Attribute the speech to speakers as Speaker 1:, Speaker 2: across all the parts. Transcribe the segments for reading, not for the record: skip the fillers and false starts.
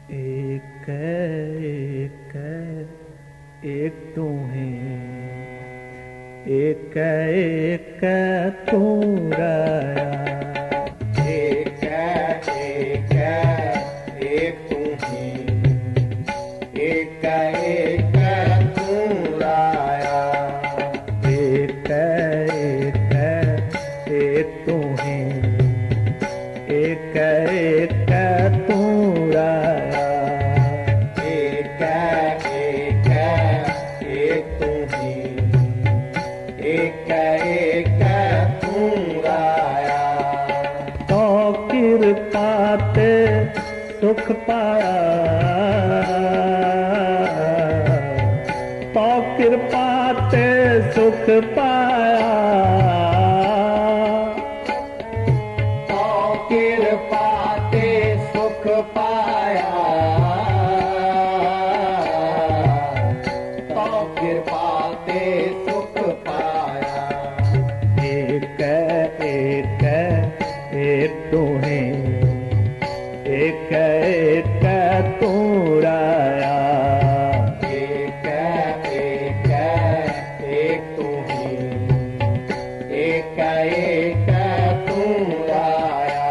Speaker 1: एक एक एक तू है, एक एक तू राया।
Speaker 2: एक एक एक तू है, एक एक तू राया।
Speaker 1: एक एक तू है, एक एक तू राया।
Speaker 2: एक एक तू है, एक एक तू राया।
Speaker 1: तो कृपा ते सुख पाया, तो कृपा ते सुख पाया।
Speaker 2: तो कृपा ते सुख पाया, तो कृपा ते सुख पाया।
Speaker 1: एक एक एक तू है, एक एक तू राया।
Speaker 2: एक एक तू है, एक एक तू राया।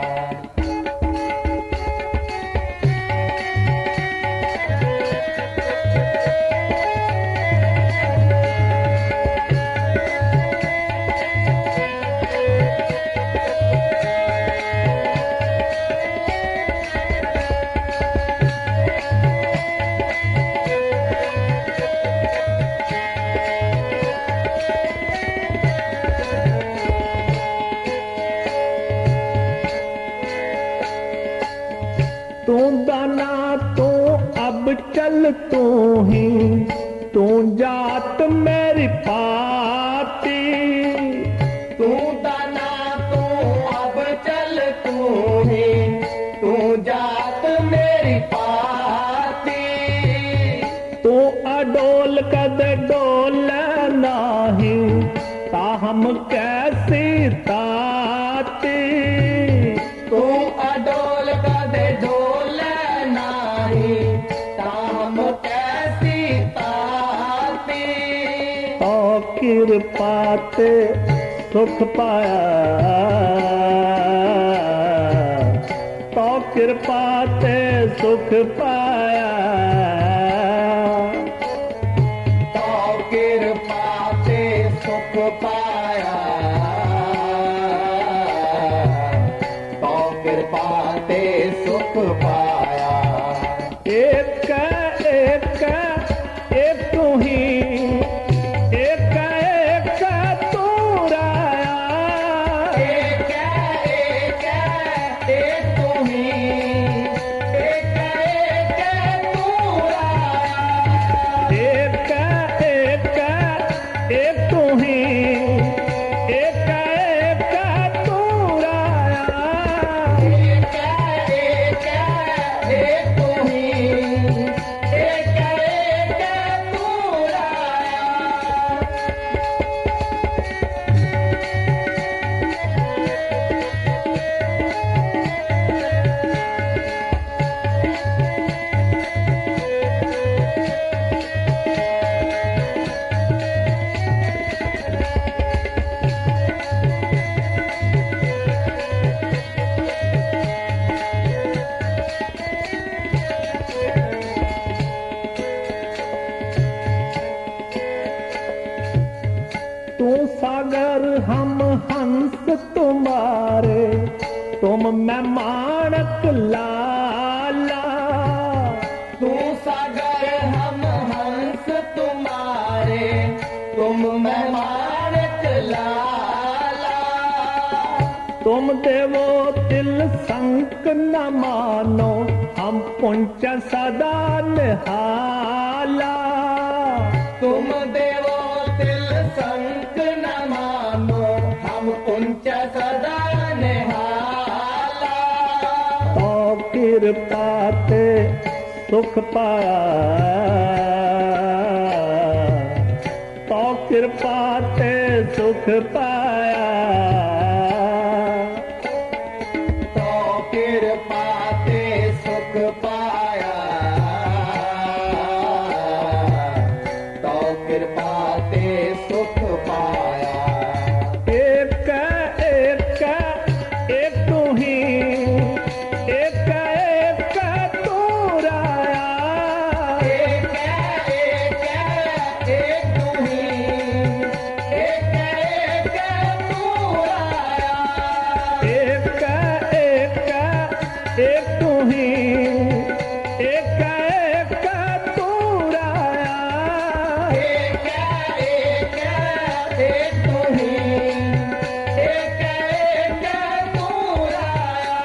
Speaker 1: तू दाना तू अब चल तू ही, तू जात मेरी पाती।
Speaker 2: तू दाना तू अब चल तू ही, तू जात मेरी पाती।
Speaker 1: तू अडोल कद डोल नाही, ताहम कैसी ताती।
Speaker 2: तू अडोल कदे डोल नाही, ताम कैसी ताती।
Speaker 1: तो कृपा ते सुख पाया, तो कृपा ते सुख पाया।
Speaker 2: तो कृपा ते सुख पाया, तो कृपा ते सुख पाया।
Speaker 1: एक एक एक तू ही, एक एक तू राया।
Speaker 2: एक एक तू ही, एक एक तू राया।
Speaker 1: एक एक एक तू ही, एक एक तू राया।
Speaker 2: एक एक तू ही, एक एक तू राया।
Speaker 1: तू सागर हम हंस तुम्हारे, तुम मैं माणक लाला।
Speaker 2: तू सागर हम हंस तुम्हारे, तुम मेहमानक लाला।
Speaker 1: तुम देवो तिल संक न मानो, हम पुंच सदा निहाला।
Speaker 2: तुम देवो तिल संक न मानो, हम उंच सदा निहाला।
Speaker 1: तो कृपा ते सुख पाया, तो कृपा ते सुख पाया।
Speaker 2: तो कृपा ते सुख पाया,
Speaker 1: ही एक एक तू राया
Speaker 2: एक तू ही एक तू राया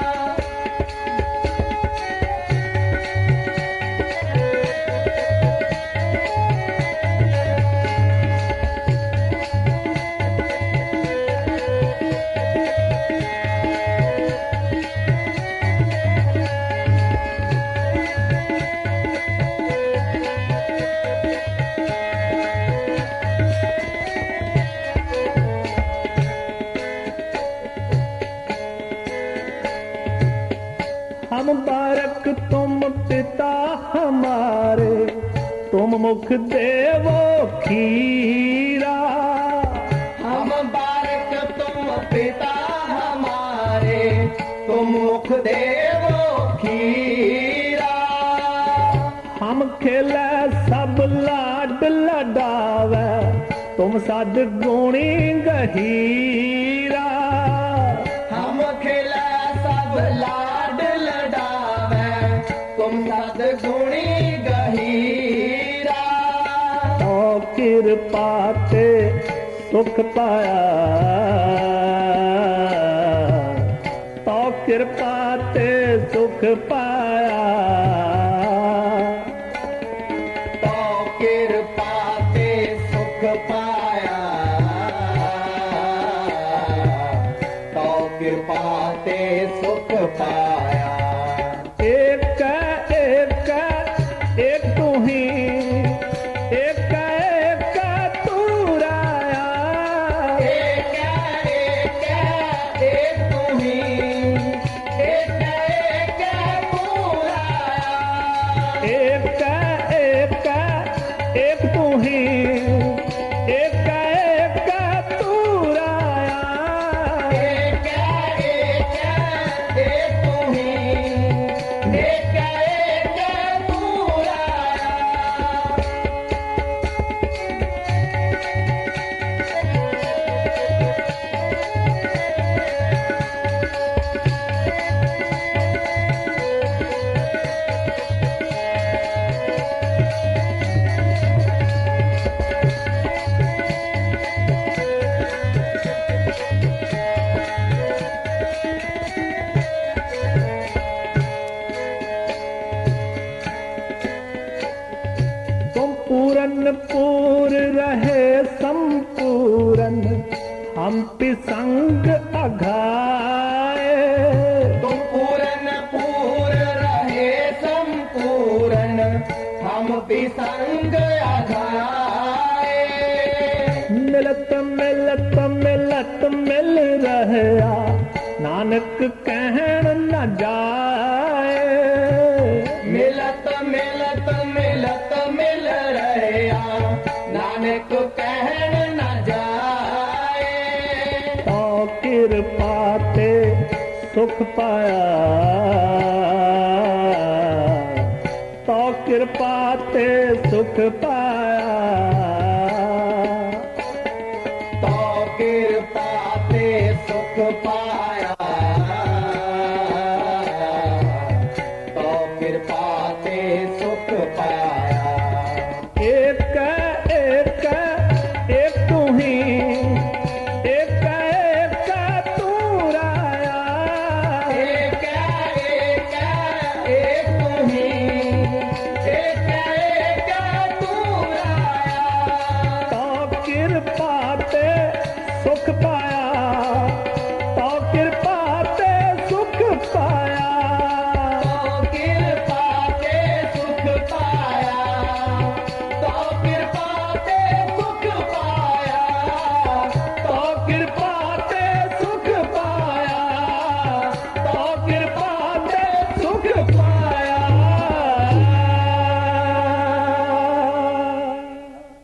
Speaker 1: हम बारक तुम पिता हमारे तुम मुख देवो खीरा
Speaker 2: हम बारक तुम पिता हमारे तुम मुख देवो खीरा
Speaker 1: हम खेले सब लाड लडावे तुम सद गुणी गहीरा
Speaker 2: हम खेला सब लाड लडावे तुम सद गुणी गहीरा
Speaker 1: तो कृपा ते सुख पाया तो कृपा ते सुख पाया
Speaker 2: तो कृपा ते सुख पाया तो कृपा ते सुख पाया
Speaker 1: एक एक तू ही एक एक तू राया
Speaker 2: एक तू ही एक तू राया
Speaker 1: एक एक तू ही एक एक तू राया
Speaker 2: एक तू ही एक तू राया
Speaker 1: तुम पूरन पूर रहे संपूरन हम पिसंग अघाए
Speaker 2: तुम पूरन पूर रहे संपूरन हम पिसंग अघाए
Speaker 1: मिलत मिलत मिलत मिल रहया नानक कहन न जाए
Speaker 2: मिलत मिलत मिलत मिल रहा नानक कहन न जाए
Speaker 1: तो कृपा ते सुख पाया तो कृपा ते सुख पाया
Speaker 2: तो कृपा ते सुख पाया तो कृपा